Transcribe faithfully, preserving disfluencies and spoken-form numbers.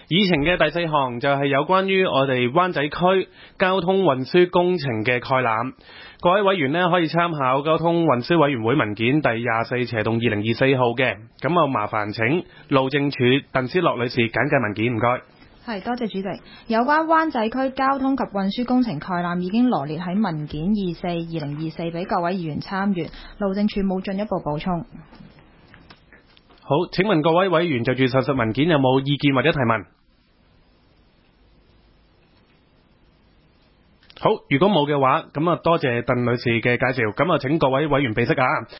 議程嘅第四項就係有關於我哋灣仔區交通運輸工程嘅概覽。各位委員呢可以參考交通運輸委員會文件第廿四斜動二零二四號嘅。咁啊，麻煩請路政署鄧思樂女士簡介文件，唔該。 係，多謝主席。有關灣仔區交通及運輸工程概覽已經羅列喺文件二四二零二四俾各位議員參閱，路政署冇進一步補充。 好，請問各位委員就住上述文件有冇意見或者提問？好，如果冇嘅話，咁啊多謝鄧女士嘅介紹，咁啊請各位委員備悉啊。